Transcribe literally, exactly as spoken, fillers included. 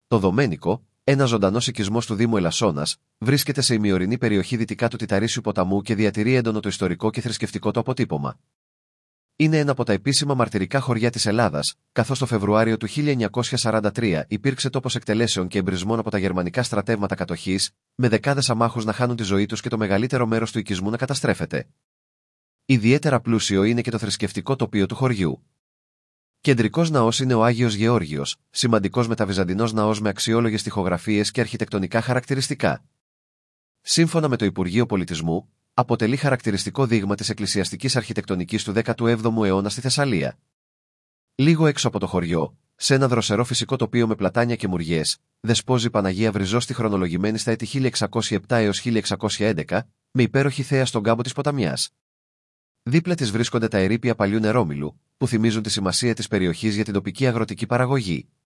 Το Δομένικο, ένας ζωντανός οικισμός του Δήμου Ελασσόνας, βρίσκεται σε ημιορεινή περιοχή δυτικά του Τιταρίσιου ποταμού και διατηρεί έντονο το ιστορικό και θρησκευτικό του αποτύπωμα. Είναι ένα από τα επίσημα μαρτυρικά χωριά της Ελλάδας, καθώς το Φεβρουάριο του χίλια εννιακόσια σαράντα τρία υπήρξε τόπος εκτελέσεων και εμπρισμών από τα γερμανικά στρατεύματα κατοχής, με δεκάδες αμάχους να χάνουν τη ζωή τους και το μεγαλύτερο μέρος του οικισμού να καταστρέφεται. Ιδιαίτερα πλούσιο είναι και το θρησκευτικό τοπίο του χωριού. Κεντρικός ναός είναι ο Άγιος Γεώργιος, σημαντικός μεταβυζαντινός ναός με αξιόλογες τοιχογραφίες και αρχιτεκτονικά χαρακτηριστικά. Σύμφωνα με το Υπουργείο Πολιτισμού, αποτελεί χαρακτηριστικό δείγμα της εκκλησιαστικής αρχιτεκτονικής του δέκατου έβδομου αιώνα στη Θεσσαλία. Λίγο έξω από το χωριό, σε ένα δροσερό φυσικό τοπίο με πλατάνια και μουριές, δεσπόζει η Παναγία Βριζώστη χρονολογημένη στα έτη χίλια εξακόσια επτά έως χίλια εξακόσια έντεκα, με υπέροχη θέα στον κάμπο της ποταμιάς. Δίπλα της βρίσκονται τα ερείπια παλιού νερόμυλου, που θυμίζουν τη σημασία της περιοχής για την τοπική αγροτική παραγωγή.